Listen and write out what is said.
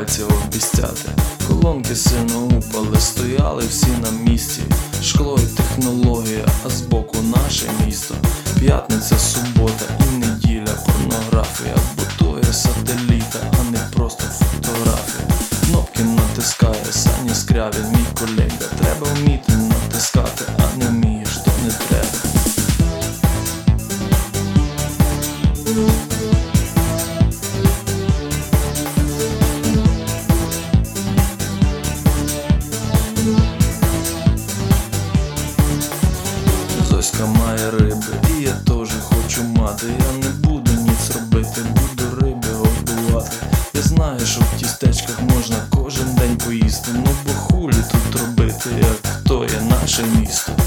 пальців обіцяти. Колонки сильно упали, стояли всі на місці. Шкло і технологія, а збоку наше місто. П'ятниця, субота і неділя, порнографія будує сателіта, а не просто фотографія. Кнопки натискає Саня Скрябін, мій колега. Треба вміти натискати, а не вмієш, то не треба. Зоська має риби, і я теж хочу мати. Я не буду ніц робити, буду риби годувати. Я знаю, що в тістечках можна кожен день поїсти. Ну бо хулі тут робити, як то є наше місто.